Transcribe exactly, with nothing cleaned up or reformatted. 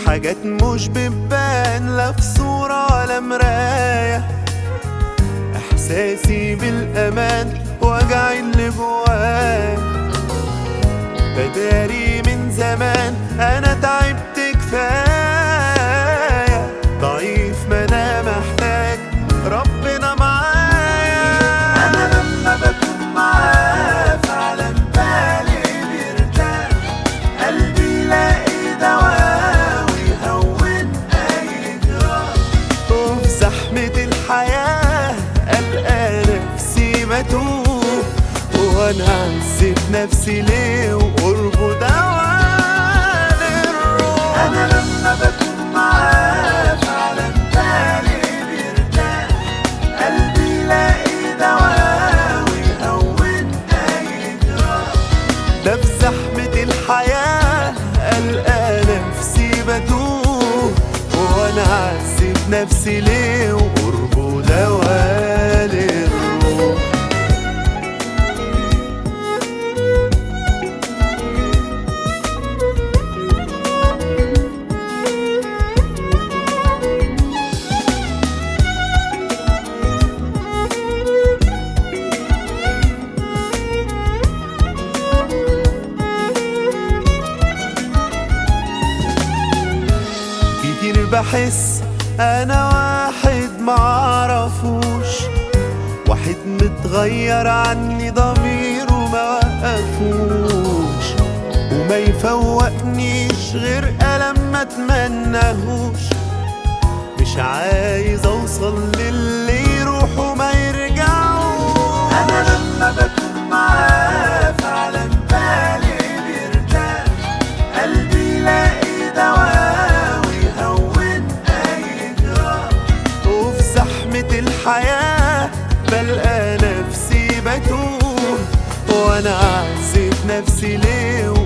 حاجات مش بتبان لا في صورة ولا مراية، احساسي بالامان وجعي اللي جوايا، بداري من زمان انا تعبت كفاية، ضعيف ما انا محتاج ربنا معايا. انا لما بكون معاه فعلا بالي بيرتاح، قلبي يلاقي دواء ويهون اي جراح، وفي زحمة الحياة ألقى نفسي متوه، وانا عزت نفسي ليه وقربه دواء للروح. انا لما بكون معاه فعلا بالي بيرتاح، قلبي يلاقي دواء ويهون اي جراح، ده في زحمة الحياة ألقى نفسي بتوه، وانا عزت نفسي ليه وقربه دواء للروح. كتير بحس انا واحد معرفوش، واحد متغير عني ضميره ما وقفوش، وما يفوقنيش غير ألم ما اتمناهوش، مش عايز اوصل للي يروح وما يرجعوش. انا لما بكون معاه فعلا بالي بيرتاح، قلبي يلاقي دواء ويهون اي جراح، وفي زحمة الحياة بلقى نفسي بتوه، وانا عزت نفسي ليه